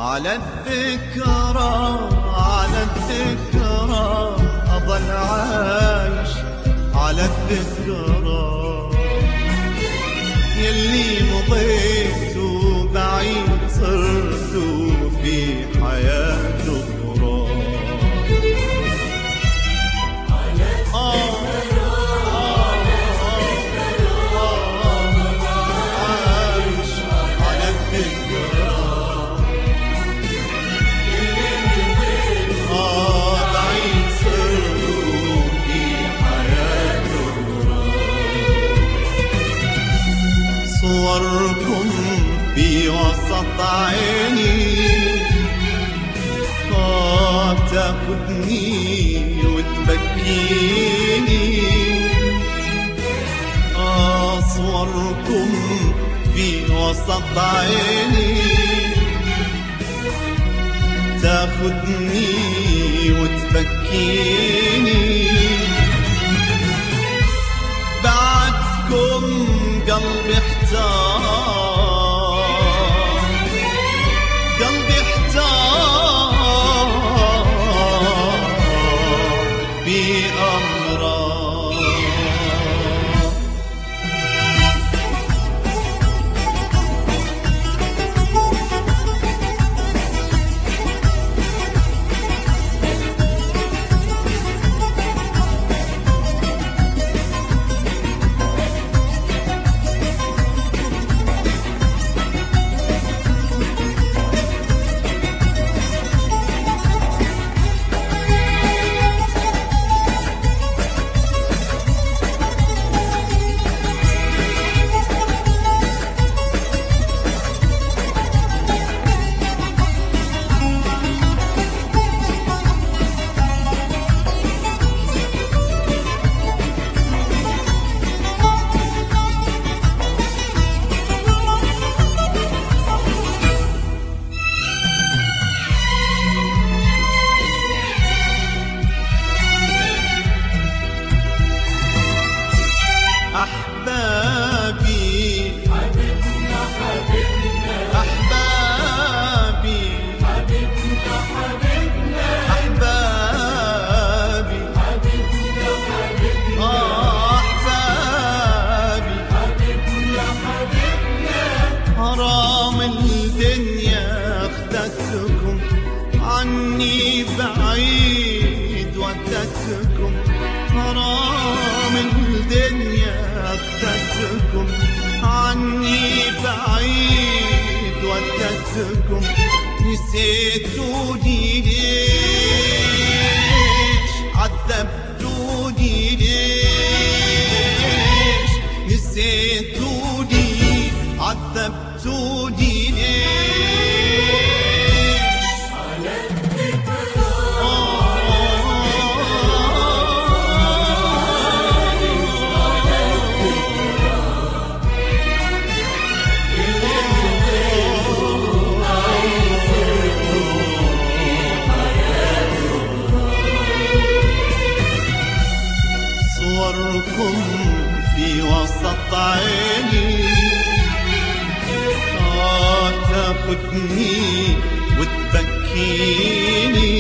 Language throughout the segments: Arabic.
على الذكرى أظل عايش على الذكرى يلي مضيت وبعيد صرت في حياة أخرى. عايش على الذكرى بعيد صرت في حياة أخرى. صوركم في وسط عيني تاخدني وتبكيني. صوركم في وسط عيني تاخدني وتبكيني. بعدكم قلبي احتار، قلبي احتار بأمره. عني بعيد ودتكم، حرام الدنيا أخذتكم عني بعيد ودتكم. نسيتوني ليش، عذبتوني ليش، نسيتوني عذبتوني ليش. صوركم في وسط عيني تاخدني وتبكيني.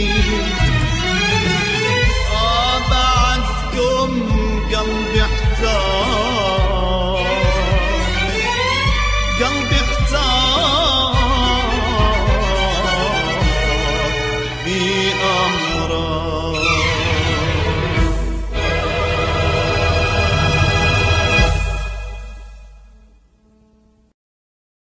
بعدكم قلبي احتار، قلبي احتار